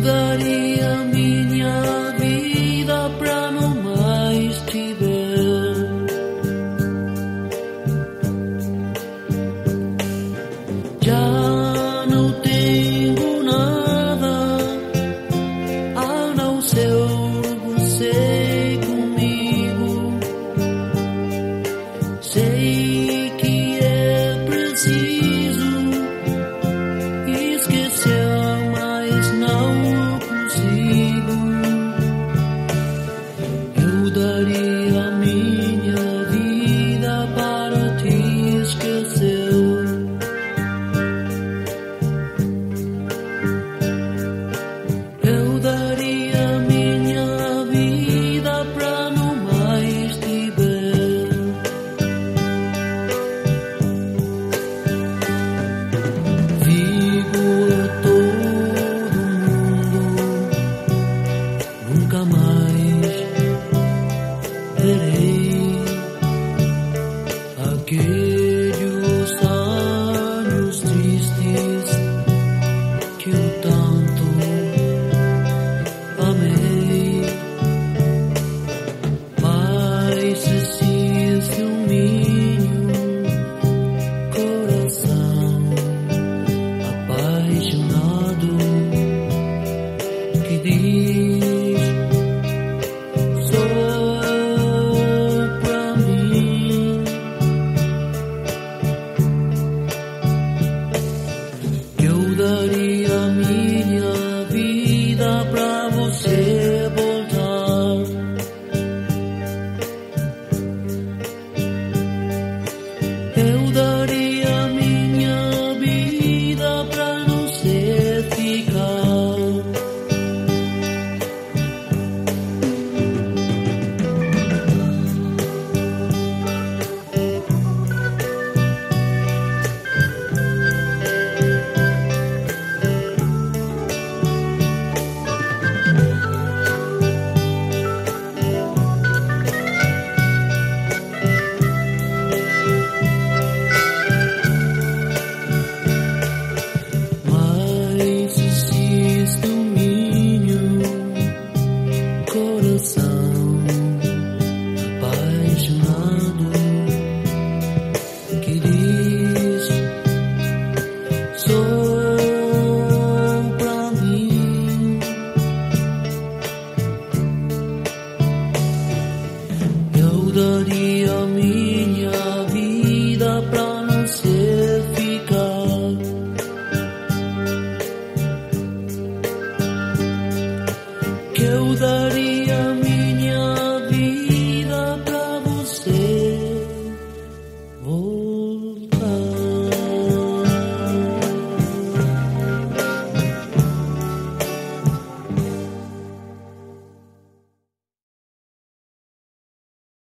daria minha vida pra não mais te ver. Já não tenho nada a não ser você comigo. Sei que é preciso esquecer, mas não consigo. Eu daria minha vida para te esquecer. Eu daria minha vida pra não mais te ver. Digo a todo mundo, nunca mais verei aqueles anos tristes que eu tanto amei. Mas existe minho coração apaixonado que diz